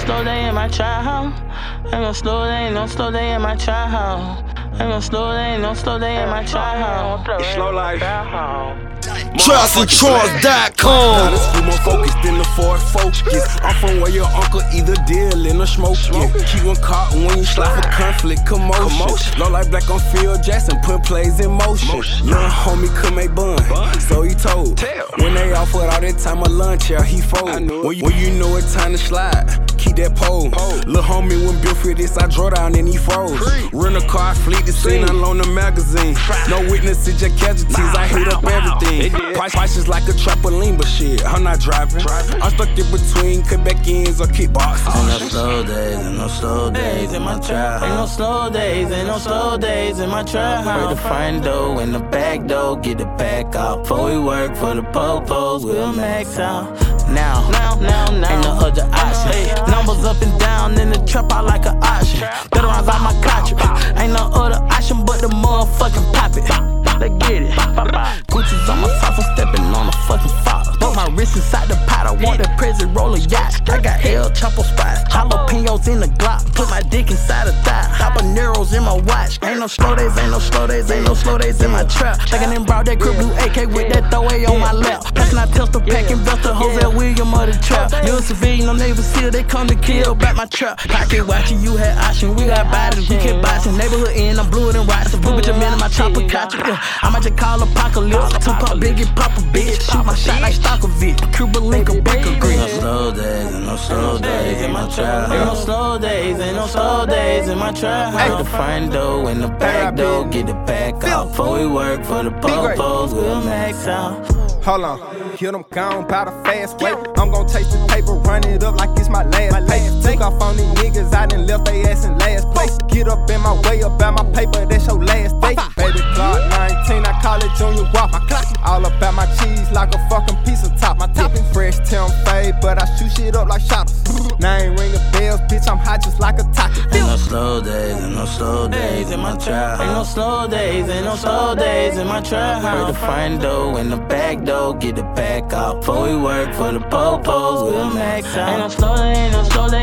slow day in my child. Ain't no slow day, no slow day in my child. Ain't no slow day, no slow day in my child. It's slow life. TrustandCharles.com. Got a school more focused than the Ford Focus. I'm from where your uncle either dealin' or smoking. Keep one caught when you slide for conflict, commotion. Low like black on Phil Jackson, put plays in motion. Young homie could make bun, so he told. When they offered all that time of lunch, yeah, he fold. When you know it's time to slide, keep that pole. Lil' homie when built for this, I draw down and he froze. Run a car, fleet the scene, unload the magazine. No witnesses, just casualties, I hit up everything. Prices like a trampoline, but shit, I'm not driving. I'm stuck in between Quebecians or kickboxers. Ain't no slow days, ain't no slow days in my trap. Ain't no slow days, ain't no slow days in my trap. Break the front door and the back door, get the back out. Before we work for the popos, we'll max out. Now, ain't no other option. Numbers up and down in the trap, I like an option. Better rhymes out my country. Ain't no other option but the motherfucking pop it. Let's get it. Gucci's on my socks, I'm stepping on the fucking fox. Put my wrist inside the pot, I want that present roller yacht. I got El Chapo spots, jalapenos in the Glock. Put my dick inside a thigh, habaneros in my watch. Ain't no slow days, ain't no slow days, ain't no slow days in my trap. Thinking them brought that crib blue AK with that throwaway on my lap. Passing out Tesla pack, investor, Jose William of the trap. You a civilian, no Navy SEAL, they come to kill back my trap. Pocket watching, you had option, we got bodies, we kept boxing. Neighborhood in, I'm bluer than rocks. A blue bitch, a man in my chopper, catch it. I might just call apocalypse. Tupac, Biggie, Papa, bitch. Shoot my shot like Stockovich. Cuba Linka, Baker Green. Ain't no slow days, ain't no slow days in my trap. Ain't no slow days, ain't no slow days in my trap. Break the front door and the back door, get the back out. Before we work for the popos, we'll max out. Hold on, hit them gone, powder fast way. I'm gon' taste the paper, run it up like it's my last pay. Take off on these niggas, I done left they ass in last place. Get up in my way, about my paper, that's your last day. Baby Clark 19, I call it Junior Walk. All about my cheese like a fucking piece of top. My topping fresh, tell 'em fade, but I shoot shit up like shotters. Now I ain't ringing bells, bitch, I'm hot just like a taco. Ain't no slow days, ain't no slow days in my trap. Ain't no slow days, ain't no slow days in my trap. Break the front door and the back door, get the back out. Before we work for the popos, we'll max out. Ain't no slow day, ain't no slow day